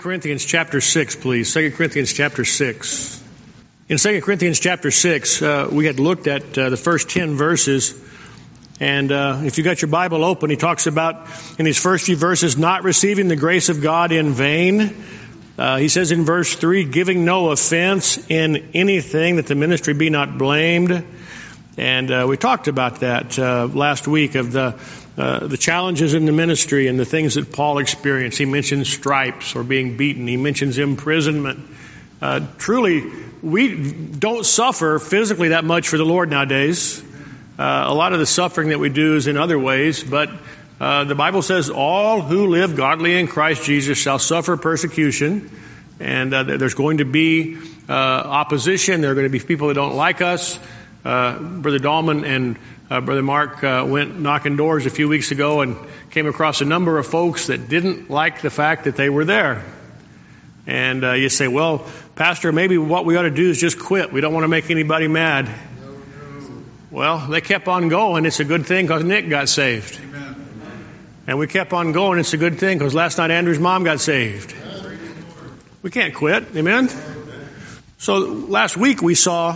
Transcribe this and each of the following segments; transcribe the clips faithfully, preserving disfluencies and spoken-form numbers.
Corinthians chapter six, please. Second Corinthians chapter six. In Second Corinthians chapter six, uh, we had looked at uh, the first ten verses. And uh, if you got your Bible open, he talks about, in these first few verses, not receiving the grace of God in vain. Uh, he says in verse three, giving no offense in anything, that the ministry be not blamed. And uh, we talked about that uh, last week, of the uh, the challenges in the ministry and the things that Paul experienced. He mentions stripes or being beaten. He mentions imprisonment. Uh, truly, we don't suffer physically that much for the Lord nowadays. Uh, a lot of the suffering that we do is in other ways, but uh, the Bible says all who live godly in Christ Jesus shall suffer persecution. And uh, there's going to be uh, opposition. There are going to be people that don't like us. Uh, Brother Dahlman and uh, Brother Mark uh, went knocking doors a few weeks ago and came across a number of folks that didn't like the fact that they were there. And uh, you say, well, Pastor, maybe what we ought to do is just quit. We don't want to make anybody mad. No, no. Well, they kept on going. It's a good thing because Nick got saved. Amen. And we kept on going. It's a good thing because last night Andrew's mom got saved. We can't quit. Amen? So last week we saw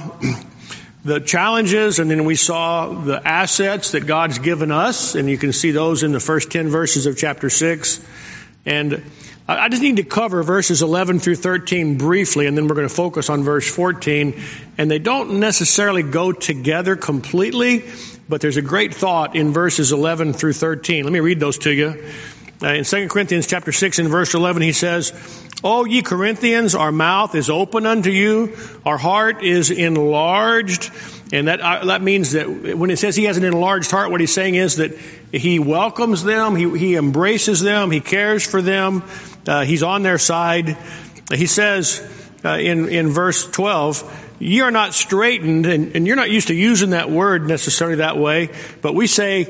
the challenges, and then we saw the assets that God's given us, and you can see those in the first ten verses of chapter six. And I just need to cover verses eleven through thirteen briefly, and then we're going to focus on verse fourteen. And they don't necessarily go together completely, but there's a great thought in verses eleven through thirteen. Let me read those to you. Uh, in Second Corinthians chapter six and verse eleven, he says, O ye Corinthians, our mouth is open unto you, our heart is enlarged. And that uh, that means that when it says he has an enlarged heart, what he's saying is that he welcomes them, he, he embraces them, he cares for them, uh, he's on their side. He says uh, in, in verse twelve, ye are not straitened, and, and you're not used to using that word necessarily that way, but we say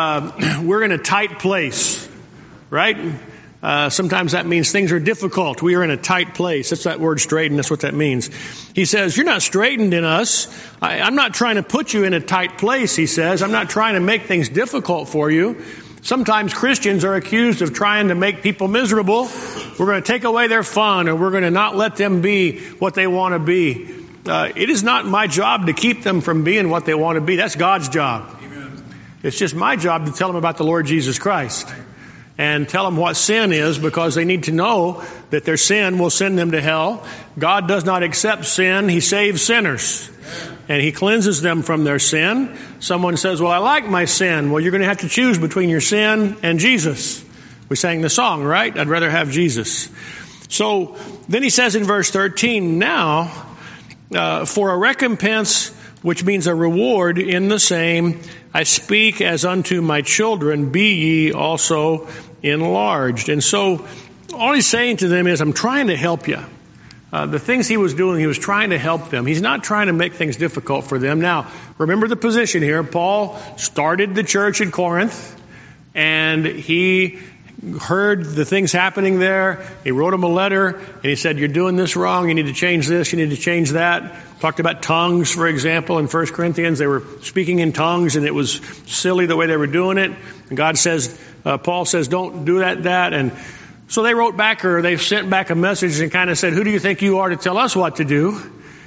uh, we're in a tight place. Right? Uh, sometimes that means things are difficult. We are in a tight place. That's that word straightened. That's what that means. He says, you're not straightened in us. I, I'm not trying to put you in a tight place, he says. I'm not trying to make things difficult for you. Sometimes Christians are accused of trying to make people miserable. We're going to take away their fun, or we're going to not let them be what they want to be. Uh, it is not my job to keep them from being what they want to be. That's God's job. Amen. It's just my job to tell them about the Lord Jesus Christ. And tell them what sin is, because they need to know that their sin will send them to hell. God does not accept sin. He saves sinners. And He cleanses them from their sin. Someone says, well, I like my sin. Well, you're going to have to choose between your sin and Jesus. We sang the song, right? I'd rather have Jesus. So then he says in verse thirteen, now, uh, for a recompense, which means a reward in the same, I speak as unto my children, be ye also enlarged. And so all he's saying to them is, I'm trying to help you. Uh, the things he was doing, he was trying to help them. He's not trying to make things difficult for them. Now, remember the position here. Paul started the church in Corinth, and he heard the things happening there. He wrote them a letter, and he said, you're doing this wrong. You need to change this. You need to change that. Talked about tongues, for example, in First Corinthians. They were speaking in tongues, and it was silly the way they were doing it. And God says, uh, Paul says, don't do that, that. And so they wrote back, or they sent back a message and kind of said, who do you think you are to tell us what to do?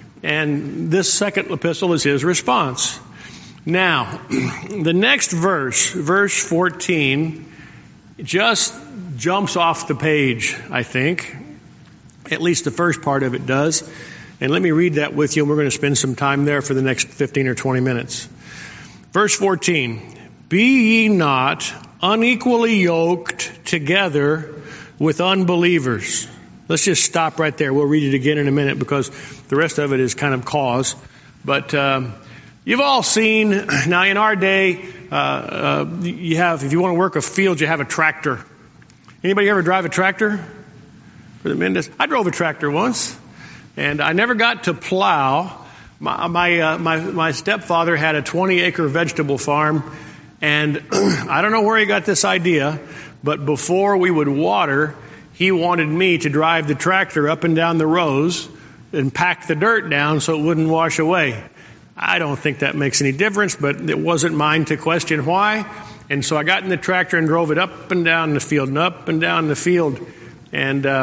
And this second epistle is his response. Now, the next verse, verse fourteen, just jumps off the page, I think. At least the first part of it does. And let me read that with you, and we're going to spend some time there for the next fifteen or twenty minutes. Verse fourteen, be ye not unequally yoked together with unbelievers. Let's just stop right there. We'll read it again in a minute, because the rest of it is kind of cause. But um, you've all seen, now in our day, uh, uh, you have, if you want to work a field, you have a tractor. Anybody ever drive a tractor? For the Mendes? I drove a tractor once, and I never got to plow. My my uh, my, my stepfather had a twenty acre vegetable farm, and I don't know where he got this idea, but before we would water, he wanted me to drive the tractor up and down the rows and pack the dirt down so it wouldn't wash away. I don't think that makes any difference, but it wasn't mine to question why. And so I got in the tractor and drove it up and down the field and up and down the field. And uh,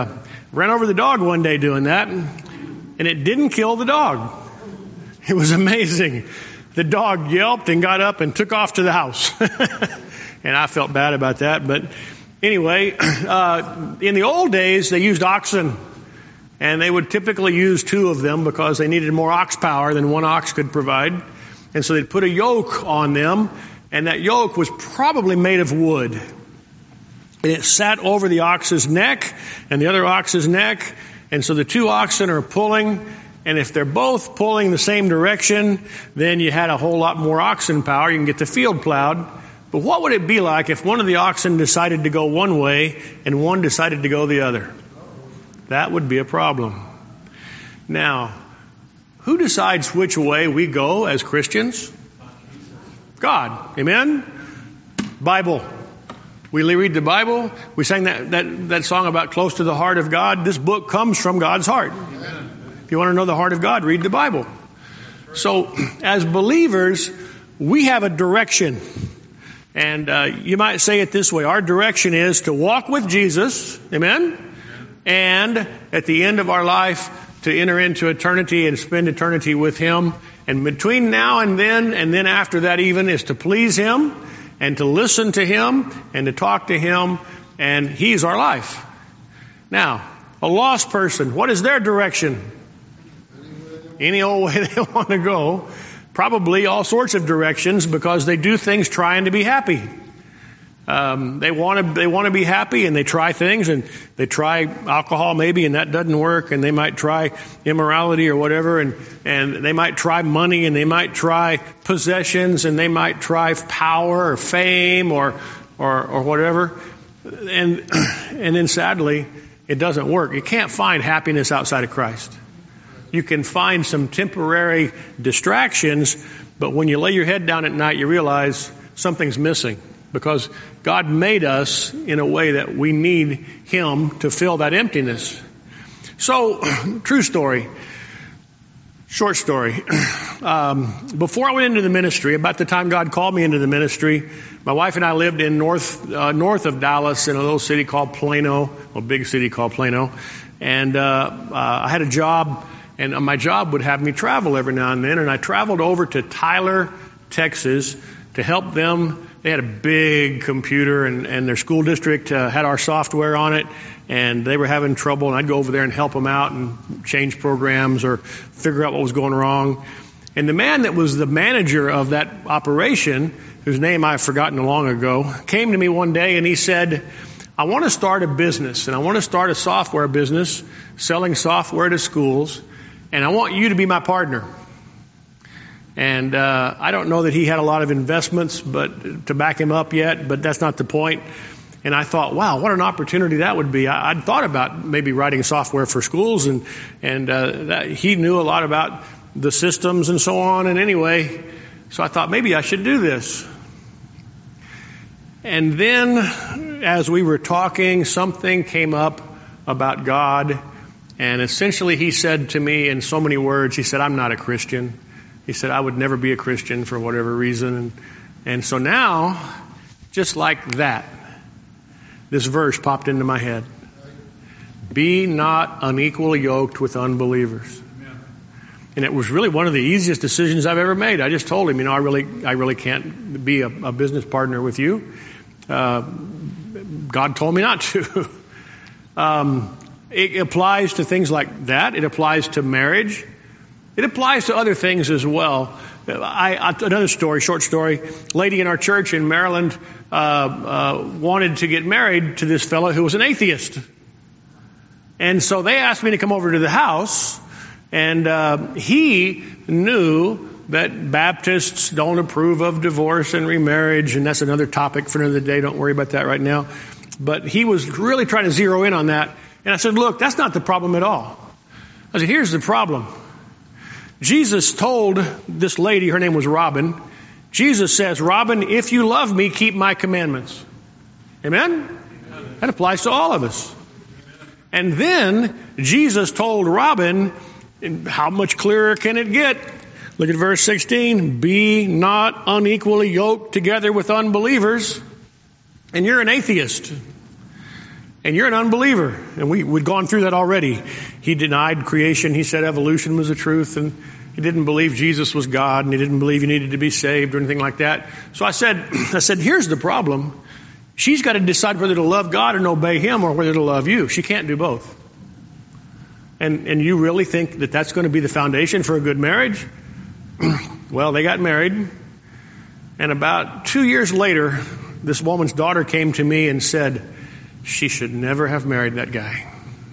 Ran over the dog one day doing that, and it didn't kill the dog. It was amazing. The dog yelped and got up and took off to the house. And I felt bad about that. But anyway, uh, in the old days, they used oxen. And they would typically use two of them because they needed more ox power than one ox could provide. And so they'd put a yoke on them, and that yoke was probably made of wood. And it sat over the ox's neck and the other ox's neck. And so the two oxen are pulling, and if they're both pulling the same direction, then you had a whole lot more oxen power. You can get the field plowed. But what would it be like if one of the oxen decided to go one way and one decided to go the other? That would be a problem. Now, who decides which way we go as Christians? God. Amen? Bible. We read the Bible. We sang that, that, that song about close to the heart of God. This book comes from God's heart. Amen. If you want to know the heart of God, read the Bible. So, as believers, we have a direction. And uh, you might say it this way. Our direction is to walk with Jesus. Amen? And at the end of our life, to enter into eternity and spend eternity with Him. And between now and then, and then after that even, is to please Him and to listen to Him and to talk to Him. And He's our life. Now, a lost person, what is their direction? Any old way they want to go. Probably all sorts of directions because they do things trying to be happy. Um, they want to they want to be happy, and they try things, and they try alcohol maybe, and that doesn't work, and they might try immorality or whatever, and and they might try money, and they might try possessions, and they might try power or fame or or or whatever, and and then sadly it doesn't work. You can't find happiness outside of Christ. You can find some temporary distractions, but when you lay your head down at night, you realize something's missing. Because God made us in a way that we need Him to fill that emptiness. So, true story, short story. Um, before I went into the ministry, about the time God called me into the ministry, my wife and I lived in north uh, north of Dallas in a little city called Plano, a big city called Plano. And uh, uh, I had a job, and my job would have me travel every now and then. And I traveled over to Tyler, Texas, to help them. They had a big computer, and, and their school district uh, had our software on it, and they were having trouble, and I'd go over there and help them out and change programs or figure out what was going wrong. And the man that was the manager of that operation, whose name I've forgotten long ago, came to me one day and he said, I want to start a business, and I want to start a software business selling software to schools, and I want you to be my partner. And uh, I don't know that he had a lot of investments but to back him up yet, but that's not the point. And I thought, wow, what an opportunity that would be. I, I'd thought about maybe writing software for schools, and and uh, that, he knew a lot about the systems and so on. And anyway, so I thought maybe I should do this. And then as we were talking, something came up about God. And essentially he said to me in so many words, he said, I'm not a Christian. He said, I would never be a Christian for whatever reason. And, and so now, just like that, this verse popped into my head. Be not unequally yoked with unbelievers. Amen. And it was really one of the easiest decisions I've ever made. I just told him, you know, I really, I really can't be a, a business partner with you. Uh, God told me not to. um, it applies to things like that. It applies to marriage. It applies to other things as well. I, I, another story, short story. Lady in our church in Maryland uh, uh, wanted to get married to this fellow who was an atheist. And so they asked me to come over to the house. And uh, he knew that Baptists don't approve of divorce and remarriage. And that's another topic for another day. Don't worry about that right now. But he was really trying to zero in on that. And I said, look, that's not the problem at all. I said, here's the problem. Jesus told this lady, her name was Robin, Jesus says, Robin, if you love me, keep my commandments. Amen? Amen. That applies to all of us. And then Jesus told Robin, how much clearer can it get? Look at verse sixteen. Be not unequally yoked together with unbelievers. And you're an atheist. And you're an unbeliever. And we, we'd gone through that already. He denied creation. He said evolution was the truth. And he didn't believe Jesus was God. And he didn't believe you needed to be saved or anything like that. So I said, I said, here's the problem. She's got to decide whether to love God and obey him or whether to love you. She can't do both. And, and you really think that that's going to be the foundation for a good marriage? Well, they got married. And about two years later, this woman's daughter came to me and said, she should never have married that guy.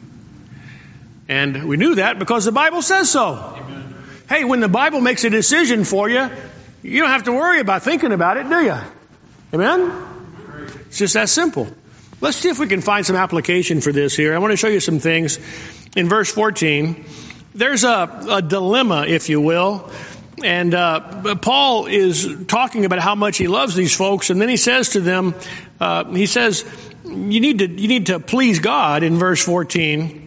And we knew that because the Bible says so. Amen. Hey, when the Bible makes a decision for you, you don't have to worry about thinking about it, do you? Amen? It's just that simple. Let's see if we can find some application for this here. I want to show you some things. In verse fourteen, there's a, a dilemma, if you will. And uh, Paul is talking about how much he loves these folks, and then he says to them, uh, he says, you need to you need to please God in verse fourteen.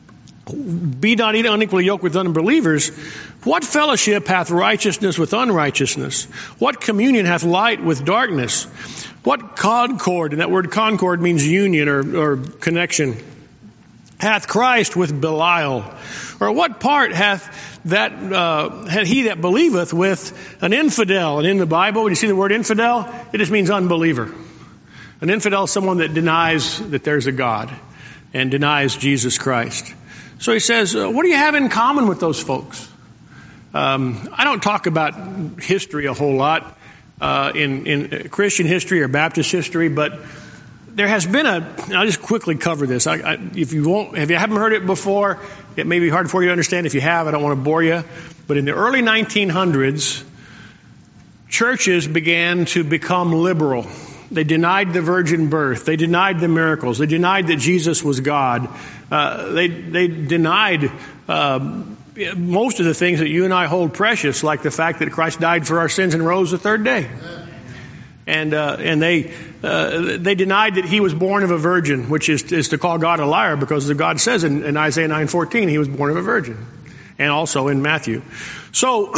Be not unequally yoked with unbelievers. What fellowship hath righteousness with unrighteousness? What communion hath light with darkness? What concord, and that word concord means union or, or connection, hath Christ with Belial? Or what part hath that uh, had he that believeth with an infidel? And in the Bible, when you see the word infidel, it just means unbeliever. An infidel is someone that denies that there's a God and denies Jesus Christ. So he says, uh, what do you have in common with those folks? Um, I don't talk about history a whole lot uh, in, in Christian history or Baptist history, but there has been a, I'll just quickly cover this. I, I, if you won't, if you haven't heard it before, it may be hard for you to understand. If you have, I don't want to bore you. But in the early nineteen hundreds, churches began to become liberal. They denied the virgin birth. They denied the miracles. They denied that Jesus was God. Uh, they they denied uh, most of the things that you and I hold precious, like the fact that Christ died for our sins and rose the third day. And uh, and they uh, they denied that he was born of a virgin, which is is to call God a liar, because the God says in, in Isaiah nine fourteen he was born of a virgin, and also in Matthew. So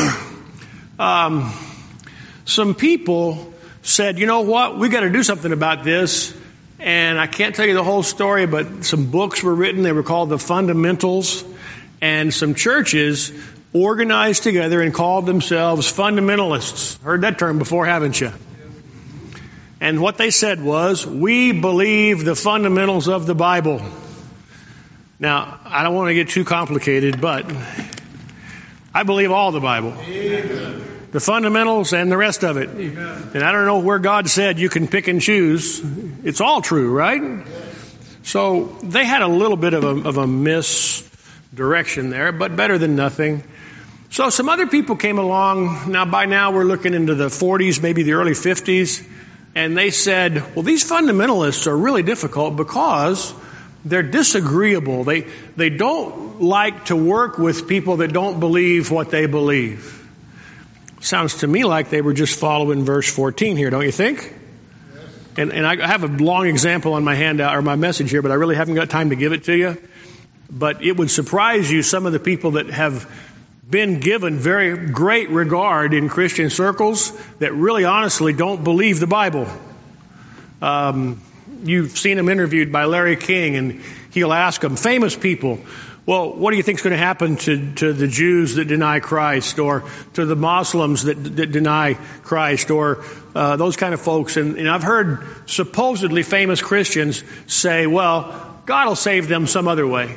um, some people said, you know what, we got to do something about this. And I can't tell you the whole story, but some books were written. They were called the Fundamentals. And some churches organized together and called themselves fundamentalists. Heard that term before, haven't you? And what they said was, we believe the fundamentals of the Bible. Now, I don't want to get too complicated, but I believe all the Bible. Amen. The fundamentals and the rest of it. Amen. And I don't know where God said you can pick and choose. It's all true, right? Yes. So they had a little bit of a, of a misdirection there, but better than nothing. So some other people came along. Now, by now, we're looking into the forties, maybe the early fifties. And they said, well, these fundamentalists are really difficult because they're disagreeable. They, they don't like to work with people that don't believe what they believe. Sounds to me like they were just following verse fourteen here, don't you think? Yes. And, and I have a long example on my handout or my message here, but I really haven't got time to give it to you. But it would surprise you, some of the people that have been given very great regard in Christian circles that really honestly don't believe the Bible. Um, you've seen them interviewed by Larry King, and he'll ask them, famous people, well, what do you think is going to happen to, to the Jews that deny Christ, or to the Muslims that, that deny Christ, or uh, those kind of folks? And, and I've heard supposedly famous Christians say, well, God will save them some other way.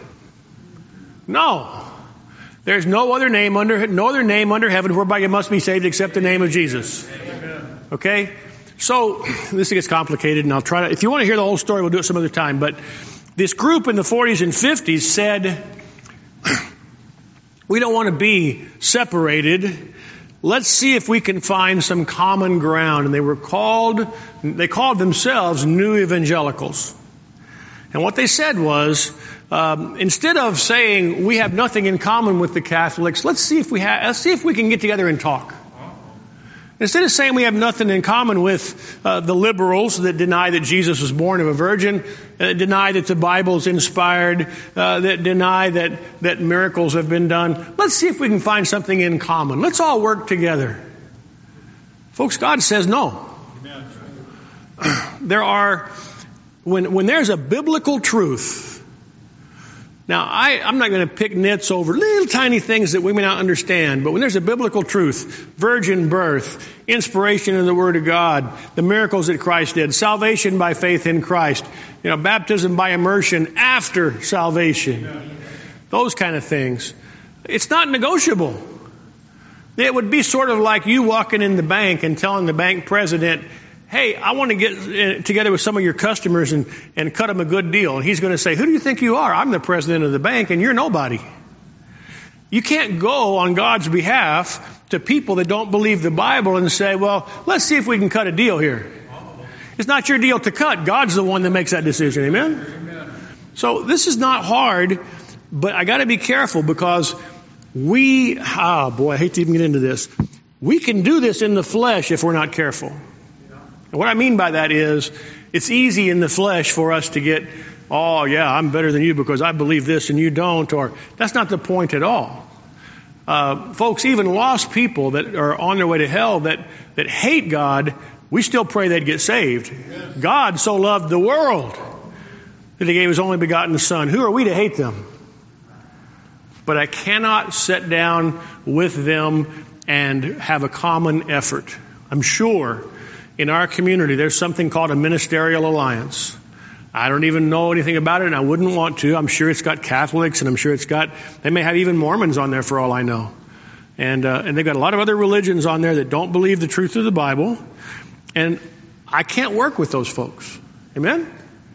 No. There's no other name under no other name under heaven whereby you must be saved except the name of Jesus. Okay? So this gets complicated, and I'll try to, if you want to hear the whole story, we'll do it some other time. But this group in the forties and fifties said, we don't want to be separated. Let's see if we can find some common ground. And they were called, they called themselves New Evangelicals. And what they said was, um, instead of saying we have nothing in common with the Catholics, let's see if we ha- let's see if we can get together and talk. Instead of saying we have nothing in common with uh, the liberals that deny that Jesus was born of a virgin, uh, deny that the Bible is inspired, uh, that deny that, that miracles have been done, let's see if we can find something in common. Let's all work together. Folks, God says no. Amen. There are When, when there's a biblical truth, now I, I'm not going to pick nits over little tiny things that we may not understand, but when there's a biblical truth, virgin birth, inspiration in the Word of God, the miracles that Christ did, salvation by faith in Christ, you know, baptism by immersion after salvation, those kind of things, it's not negotiable. It would be sort of like you walking in the bank and telling the bank president, hey, I want to get together with some of your customers and, and cut them a good deal. And he's going to say, who do you think you are? I'm the president of the bank and you're nobody. You can't go on God's behalf to people that don't believe the Bible and say, well, let's see if we can cut a deal here. It's not your deal to cut. God's the one that makes that decision. Amen? Amen. So this is not hard, but I got to be careful because we, ah, boy, I hate to even get into this. We can do this in the flesh if we're not careful. And what I mean by that is, it's easy in the flesh for us to get, oh yeah, I'm better than you because I believe this and you don't, or that's not the point at all. Uh, folks, even lost people that are on their way to hell that, that hate God, we still pray they'd get saved. Yes. God so loved the world that He gave His only begotten Son. Who are we to hate them? But I cannot sit down with them and have a common effort. I'm sure in our community, there's something called a ministerial alliance. I don't even know anything about it, and I wouldn't want to. I'm sure it's got Catholics, and I'm sure it's got, they may have even Mormons on there for all I know. And, uh, and they've got a lot of other religions on there that don't believe the truth of the Bible. And I can't work with those folks. Amen?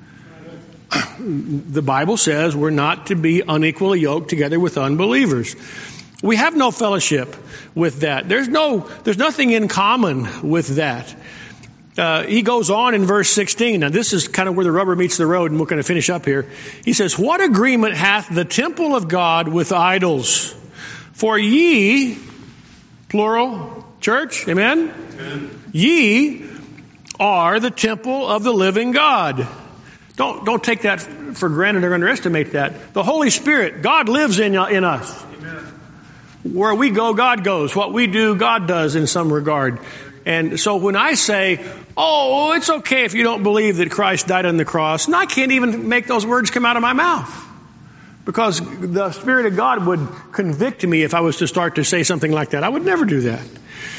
The Bible says we're not to be unequally yoked together with unbelievers. We have no fellowship with that. There's no, there's nothing in common with that. Uh, he goes on in verse sixteen. Now this is kind of where the rubber meets the road, and we're going to finish up here. He says, what agreement hath the temple of God with idols? For ye, plural, church, amen? Amen. Ye are the temple of the living God. Don't, don't take that for granted or underestimate that. The Holy Spirit, God lives in, in us. Amen. Where we go, God goes. What we do, God does in some regard. And so when I say, oh, it's okay if you don't believe that Christ died on the cross, and I can't even make those words come out of my mouth. Because the Spirit of God would convict me if I was to start to say something like that. I would never do that.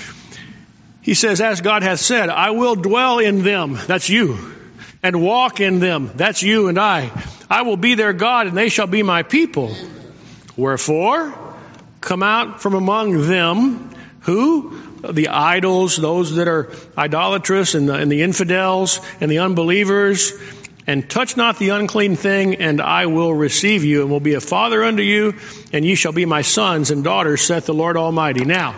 He says, as God hath said, I will dwell in them, that's you, and walk in them, that's you and I. I will be their God, and they shall be my people. Wherefore, come out from among them, who? The idols, those that are idolatrous, and the, and the infidels, and the unbelievers, and touch not the unclean thing, and I will receive you, and will be a father unto you, and ye shall be my sons and daughters, saith the Lord Almighty. Now,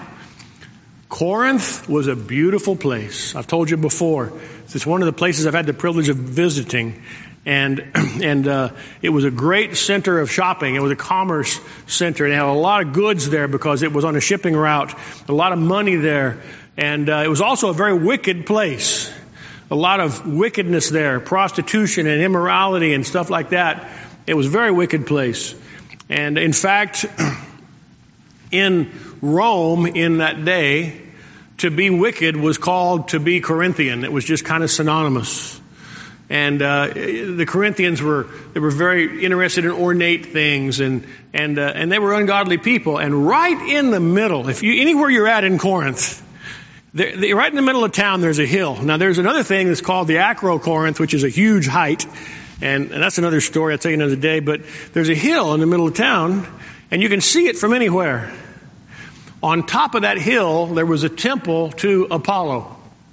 Corinth was a beautiful place. I've told you before. It's one of the places I've had the privilege of visiting. And and uh, it was a great center of shopping. It was a commerce center. And it had a lot of goods there because it was on a shipping route. A lot of money there. And uh, it was also a very wicked place. A lot of wickedness there. Prostitution and immorality and stuff like that. It was a very wicked place. And in fact, in Rome in that day, to be wicked was called to be Corinthian. It was just kind of synonymous. And uh, the Corinthians were they were very interested in ornate things, and and uh, and they were ungodly people. And right in the middle, if you anywhere you're at in Corinth, they, they, right in the middle of town, there's a hill. Now there's another thing that's called the Acrocorinth, which is a huge height, and, and that's another story I'll tell you another day. But there's a hill in the middle of town, and you can see it from anywhere. On top of that hill, there was a temple to Apollo.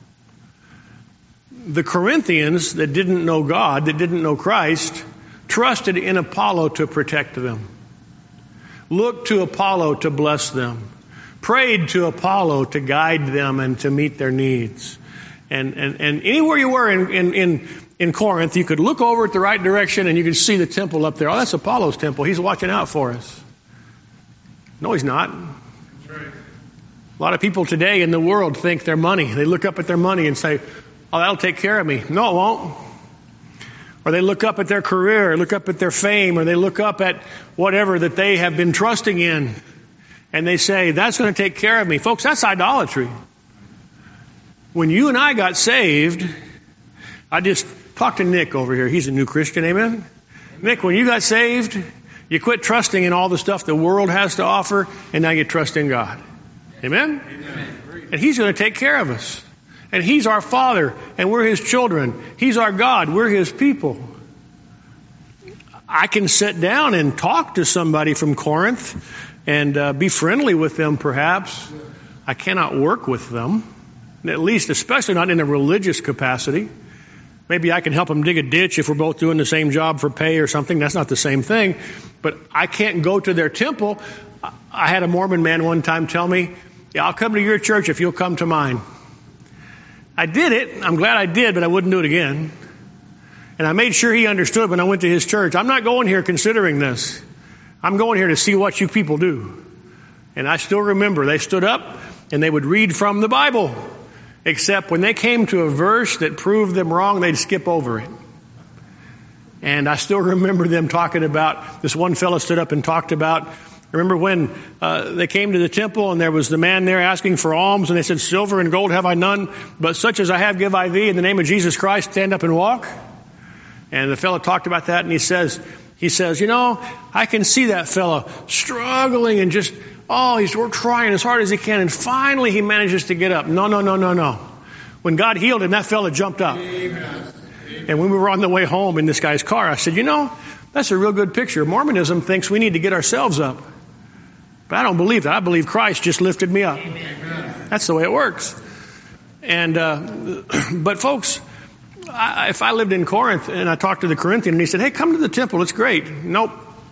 The Corinthians that didn't know God, that didn't know Christ, trusted in Apollo to protect them. Looked to Apollo to bless them. Prayed to Apollo to guide them and to meet their needs. And and, and anywhere you were in, in, in, in Corinth, you could look over at the right direction and you could see the temple up there. Oh, that's Apollo's temple. He's watching out for us. No, he's not. That's right. A lot of people today in the world think they're money. They look up at their money and say, oh, that'll take care of me. No, it won't. Or they look up at their career, or look up at their fame, or they look up at whatever that they have been trusting in, and they say, that's going to take care of me. Folks, that's idolatry. When you and I got saved, I just talked to Nick over here. He's a new Christian, amen? Nick, when you got saved, you quit trusting in all the stuff the world has to offer, and now you trust in God. Amen? Amen. And He's going to take care of us. And He's our Father, and we're His children. He's our God. We're His people. I can sit down and talk to somebody from Corinth and uh, be friendly with them, perhaps. I cannot work with them, at least, especially not in a religious capacity. Maybe I can help them dig a ditch if we're both doing the same job for pay or something. That's not the same thing. But I can't go to their temple. I had a Mormon man one time tell me, yeah, I'll come to your church if you'll come to mine. I did it. I'm glad I did, but I wouldn't do it again. And I made sure he understood when I went to his church. I'm not going here considering this. I'm going here to see what you people do. And I still remember they stood up and they would read from the Bible. Except when they came to a verse that proved them wrong, they'd skip over it. And I still remember them talking about, this one fellow stood up and talked about, remember when uh, they came to the temple and there was the man there asking for alms, and they said, silver and gold have I none, but such as I have give I thee. In the name of Jesus Christ, stand up and walk. And the fellow talked about that, and he says, he says, you know, I can see that fellow struggling and just, oh, he's trying as hard as he can, and finally he manages to get up. No, no, no, no, no. When God healed him, that fellow jumped up. Amen. And when we were on the way home in this guy's car, I said, you know, that's a real good picture. Mormonism thinks we need to get ourselves up. But I don't believe that. I believe Christ just lifted me up. Amen. That's the way it works. And, uh, but folks, I, if I lived in Corinth and I talked to the Corinthian and he said, hey, come to the temple. It's great. Nope.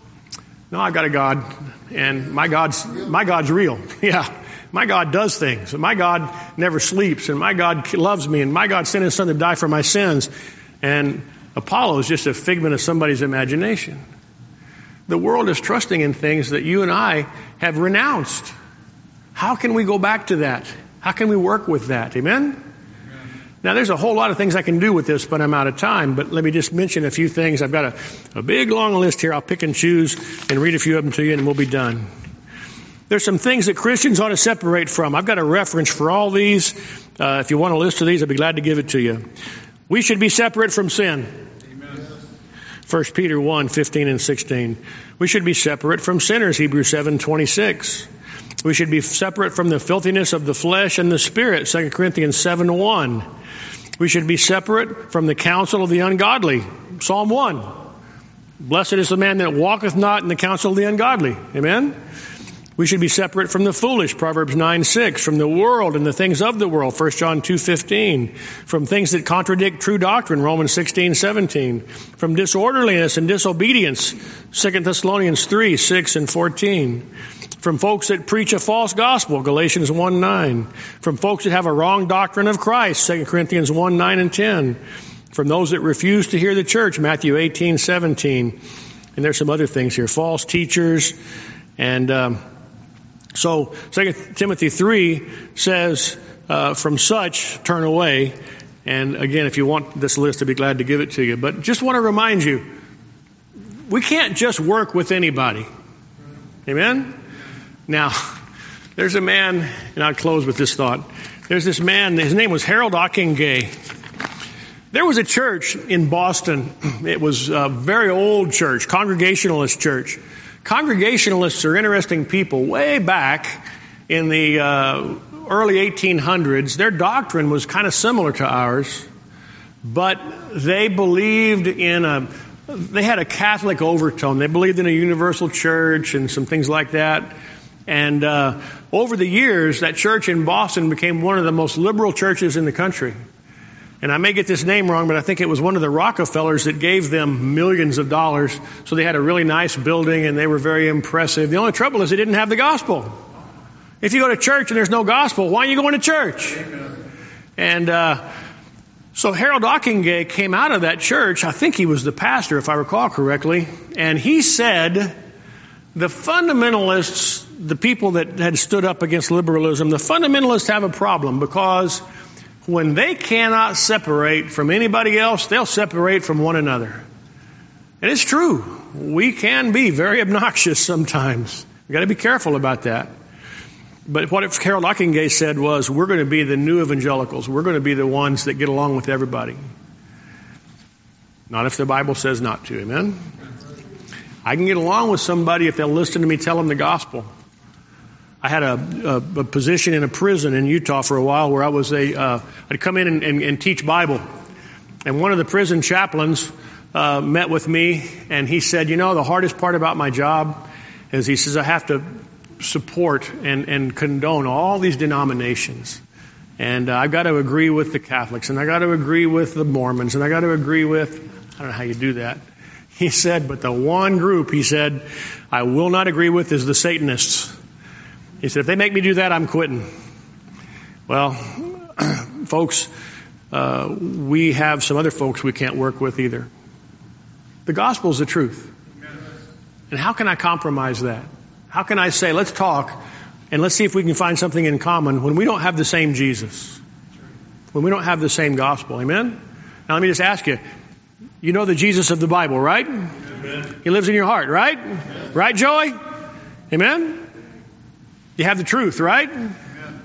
No, I got a God, and my God's, my God's real. Yeah. My God does things. My God never sleeps, and my God loves me, and my God sent His Son to die for my sins. And Apollo is just a figment of somebody's imagination. The world is trusting in things that you and I have renounced. How can we go back to that? How can we work with that? Amen? Now, there's a whole lot of things I can do with this, but I'm out of time. But let me just mention a few things. I've got a, a big, long list here. I'll pick and choose and read a few of them to you, and we'll be done. There's some things that Christians ought to separate from. I've got a reference for all these. Uh, if you want a list of these, I'd be glad to give it to you. We should be separate from sin. Amen. First Peter one, fifteen and sixteen. We should be separate from sinners. Hebrews seven, twenty-six. We should be separate from the filthiness of the flesh and the spirit. Second Corinthians seven, one. We should be separate from the counsel of the ungodly. Psalm one. Blessed is the man that walketh not in the counsel of the ungodly. Amen. We should be separate from the foolish, Proverbs nine six, from the world and the things of the world, First John two fifteen, from things that contradict true doctrine, Romans sixteen seventeen, from disorderliness and disobedience, Second Thessalonians three six and fourteen, from folks that preach a false gospel, Galatians one nine, from folks that have a wrong doctrine of Christ, Second Corinthians one nine and ten, from those that refuse to hear the church, Matthew eighteen seventeen, and there's some other things here, false teachers, and um, So Second Timothy three says, uh, from such turn away. And again, if you want this list, I'd be glad to give it to you. But just want to remind you, we can't just work with anybody. Amen? Now, there's a man, and I'll close with this thought. There's this man, his name was Harold Ockenga. There was a church in Boston. It was a very old church, Congregationalist church. Congregationalists are interesting people. Way back in the uh, early eighteen hundreds, their doctrine was kind of similar to ours, but they believed in a, they had a Catholic overtone. They believed in a universal church and some things like that. And uh, over the years, that church in Boston became one of the most liberal churches in the country. And I may get this name wrong, but I think it was one of the Rockefellers that gave them millions of dollars. So they had a really nice building and they were very impressive. The only trouble is they didn't have the gospel. If you go to church and there's no gospel, why are you going to church? Amen. And uh, so Harold Ockenga came out of that church. I think he was the pastor, if I recall correctly. And he said the fundamentalists, the people that had stood up against liberalism, the fundamentalists have a problem because when they cannot separate from anybody else, they'll separate from one another. And it's true. We can be very obnoxious sometimes. We've got to be careful about that. But what Harold Ockenga said was, we're going to be the new evangelicals. We're going to be the ones that get along with everybody. Not if the Bible says not to. Amen? I can get along with somebody if they'll listen to me tell them the gospel. I had a, a, a position in a prison in Utah for a while where I was a, uh, I'd come in and, and, and teach Bible. And one of the prison chaplains uh, met with me, and he said, you know, the hardest part about my job is, he says, I have to support and, and condone all these denominations. And uh, I've got to agree with the Catholics, and I got to agree with the Mormons, and I got to agree with, I don't know how you do that. He said, but the one group, he said, I will not agree with is the Satanists. He said, if they make me do that, I'm quitting. Well, folks, uh, we have some other folks we can't work with either. The gospel is the truth. And how can I compromise that? How can I say, let's talk and let's see if we can find something in common when we don't have the same Jesus, when we don't have the same gospel? Amen? Now let me just ask you, you know the Jesus of the Bible, right? Amen. He lives in your heart, right? Amen. Right, Joey? Amen? You have the truth, right? Amen.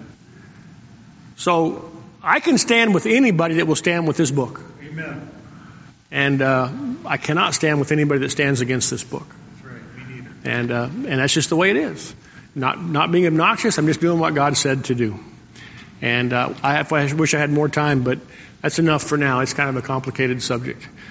So I can stand with anybody that will stand with this book. Amen. And uh, I cannot stand with anybody that stands against this book. That's right. Me neither. And uh, and that's just the way it is. Not not being obnoxious. I'm just doing what God said to do. And uh, I, I wish I had more time, but that's enough for now. It's kind of a complicated subject.